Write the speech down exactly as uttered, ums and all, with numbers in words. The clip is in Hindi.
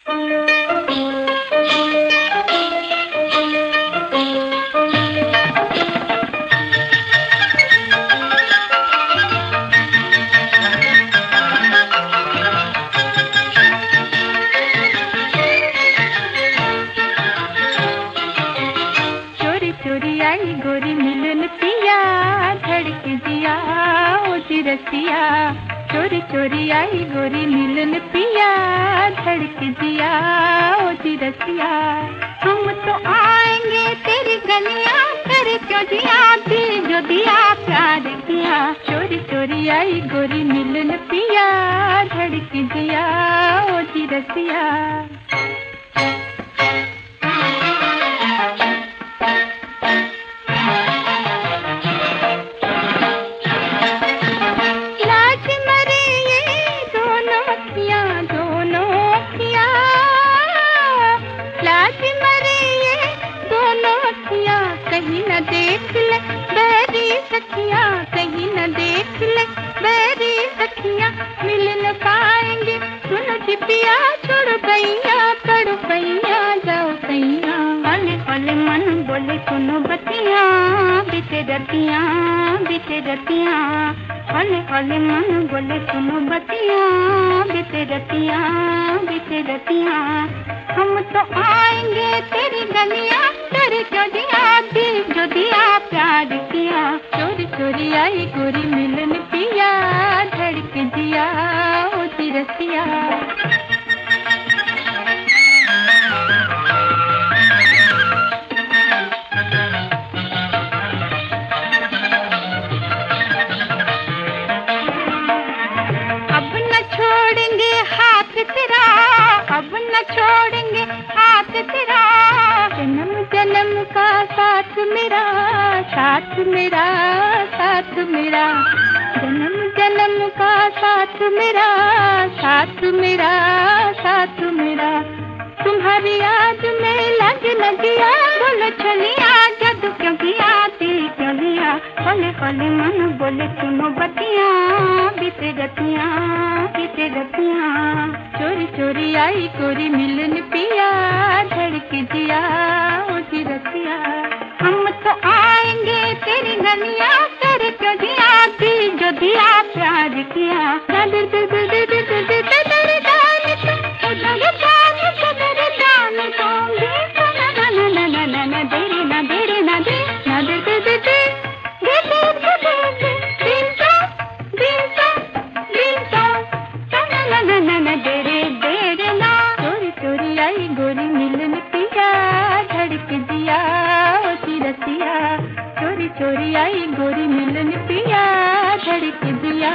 चोरी आई गोरी मिलन पिया धड़क दिया ओ चिरसिया। चोरी चोरी आई गोरी मिलन पिया धड़क दिया ओ चिरसिया। हम तो आएंगे तेरी गलियां कर क्यों दिया दिल जो दिया प्यार किया। चोरी चोरी आई गोरी मिलन पिया धड़क दिया ओ चिरसिया। कहीं न देख ले बैरी सखिया, कहीं न देख ले बैरी सखिया। मिल न पाएंगे सुन चिपिया, छोड़ गैया पड़ पैया जाओ कैया। ओले ओले मन बोले सुनो बतिया बीते रतिया बीते रतिया। ओले ओले मन बोले सुनो बतिया बीते रतिया बीते रतिया। हम तो आएंगे तेरी गलियां कर क्यों दिया दिल जो दिया प्यार किया। चोरी चोरी आई गोरी मिलन पिया धड़क दिया ओ चिरसिया। अब न छोड़ेंगे हाथ तेरा, अब न छोड़ेंगे हाथ तेरा। जन्म जन्म का साथ मेरा, साथ मेरा साथ मेरा। जन्म जन्म का साथ मेरा, साथ मेरा साथ मेरा। तुम्हारी याद में लग न गया बोलो चलिया जादू क्यों किया दिल क्यों लिया। होले होले मन बोले सुनो बतिया बीते रतिया बीते रतिया। चोरी चोरी आई गोरी मिलन पिया धड़क दिया ओ चिरसिया। हम तो आएंगे तेरी गलियां कर क्यों दिया दिल जो दिया प्यार किया। दर दर दर दर दर दर दर दान तो उधर दान सदर दान दूंगी ना ना ना ना ना ना देरी ना देरी ना दे ना दे दे दे दे दे दे दे दे दिन तो दिन तो दिन तो ना ना ना ना ना देरे देरे ना। चोरी चोरी आई गोरी मिलन पिया धड़क दिया ओ चिरसिया। चोरी चोरी आई गोरी मिलन पिया धड़क दिया